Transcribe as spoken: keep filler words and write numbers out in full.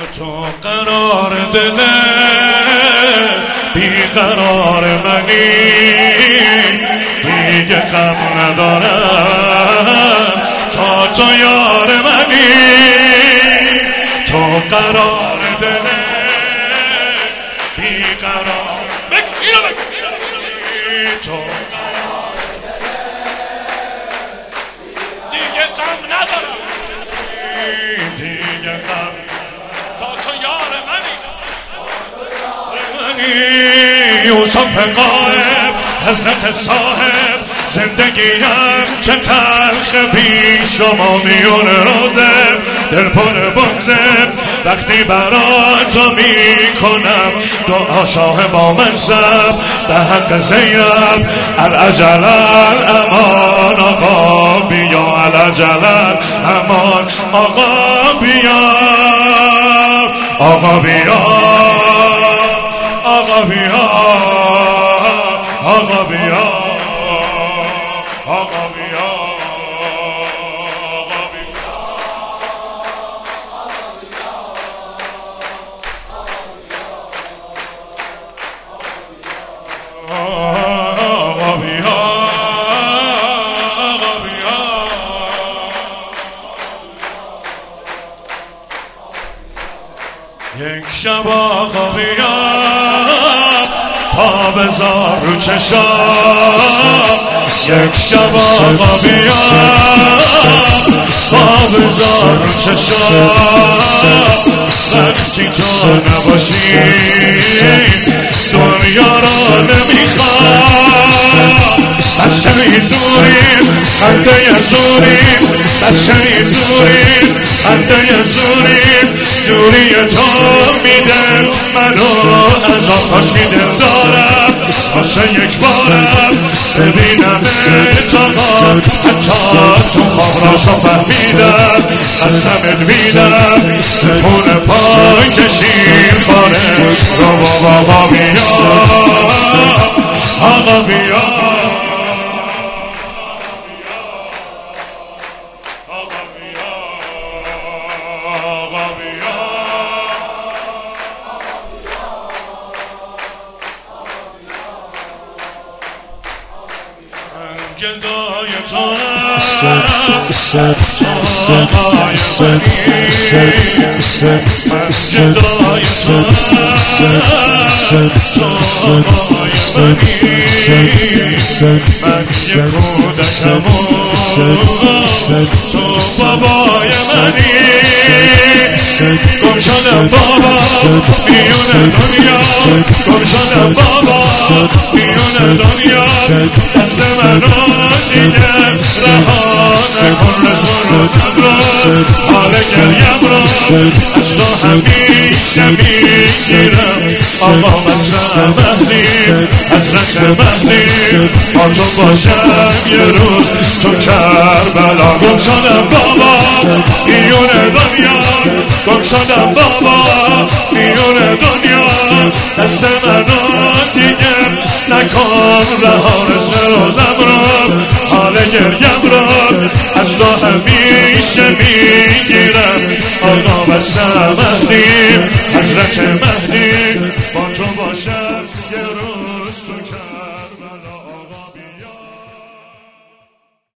تو قرار دل بیقرار منی، دیگه غم ندارم تا تو یار منی. تو قرار دل بیقرار تو دیگه غم ندارم، دیگه غم تا تو یار منی. یوسف قائب حضرت صاحب، زندگیم چه تلخ بی شما میون روزم، دل پر بغزم وقتی برا تو میکنم دعا شاه با منصب به حق زینب. العجل امان آقا بیا، العجل امان آقا بیا، آقا بیا، آقا بیا، آقا بیا، آقا بیا، آقا بیا. آقا بیا، آقا بیا. یک شب آقا بیا، پا بذار رو چشام. یک شب آقا بیا، پا بذار رو چشام. وقتی تو نباشی دنیا را نمیخوام. از شهید دوریم خنده زوریم، از شهید دوریم خنده زوریم. دوری تو میدم منو از آتش که دل دارم، واسه یک بارم ببینم تو خواب. حتی تو خواب راشو فهمیدم، قسمت میدم پول پای کشیم باره. رو آقا بیا، آقا بیا، آقا بیا، آقا بیا. من گدای تو هم، تو آقای منی. من گدای تو هم، تو آقای منی. من یه کودکمون، تو بابای منی. گم شدم بابا میون دنیا، گم شدم بابا میون دنیا. دست منو دیگه رها نکن، رسولم رو حال گریم رو از تو همیشه میگیرم. آقا مثل مهدی، حضرت مهدی، با تو باشم یه روز تو کربلا. گم شدم بابا میون دنیا، گم شدم بابا میون دنیا. دست منو دیگه نکن رها، روزم رو حال گریم رو از تو همیشه میگیرم. آقا مثل مهدی، حضرت مهدی، با تو باشم یه روز.